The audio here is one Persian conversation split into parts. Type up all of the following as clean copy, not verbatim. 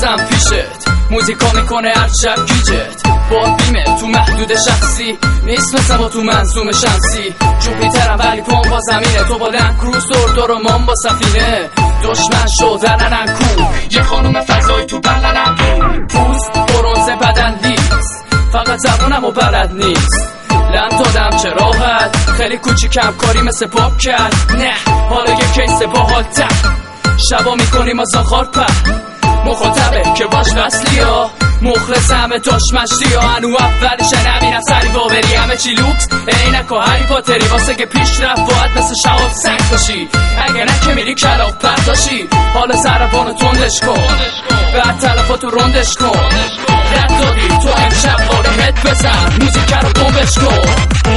میرسم پیشت، موزیکا میکنه هر شب گیجت. با بیمه تو محدود شخصی نیست مثل با تو منظوم شمسی. جوپیترم ولی پام با زمینه، تو با لنکروز دور و من با سفینه. دشمن شدن نکو یه خانوم فضایی تو بغلم، پوست برونز بدن لیست، فقط زبونم و بلد نیست. لم دادم چه راحت، خیلی کوچیکم کاری مثل پاپ کرد. نه حالا یه کیس باحال تر، شبا میکنیم از آخار پر. مخاطبه که باش وصلی ها، مخلص همه دشمشتی ها. انو اولشه نبینم سری باوری، همه چی لوکس عینک و هری پاتری. واسه که پیش رفت باید مثل شهاب سنگ باشی، اگه نه که میری کلاق پرداشی. حالا زربانو تندش کن، بعد تلفاتو رندش کن. رد دادی تو امشب آره هد بزن، موزیک رو بومبش کن.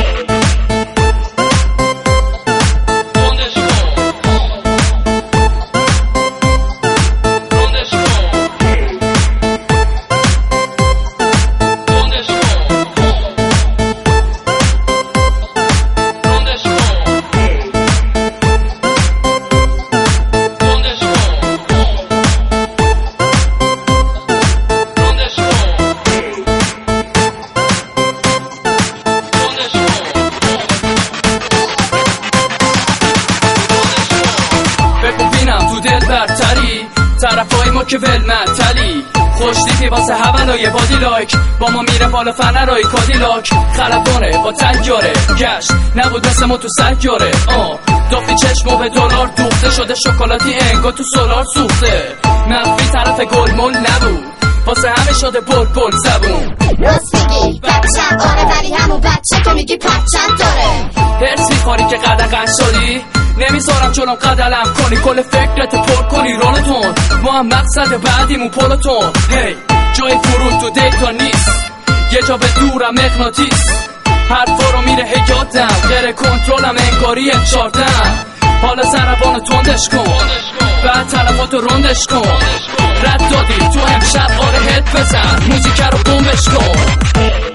طرفای ما که ولمنتلی خوشتیپی واسه هولای بادی لایک، با ما میره بالا فنرهای کادیلاک. خلبانه با تیاره گشت نبود مثل ما تو سیاره. دافتی چشمو به دلار دوخته شده، شکلاتی انگا تو سولار سوخته. مخفی طرف گل مول نبود، واسه همه شده بلبل زبون. راست میگی بچم آره، ولی همون بچه که میگی پچم داره. هرس میخوری که قدقن شدی، نمیذارم جلوم قدلم کنی. کل فکرت پر کنی رولتون، ما هم مقصد بعدیمون پولتون. هی جای فرود تو دیتا نیست، یه جا به دورم مغناطیس. حرفا رو میره هی یادم، غیر کنترلم انگاری چاردم. حالا زربانو تندش کن، بعد تلفاتو رندش کن. رد دادی تو امشب آره هد بزن، موزیک رو بومبش کن.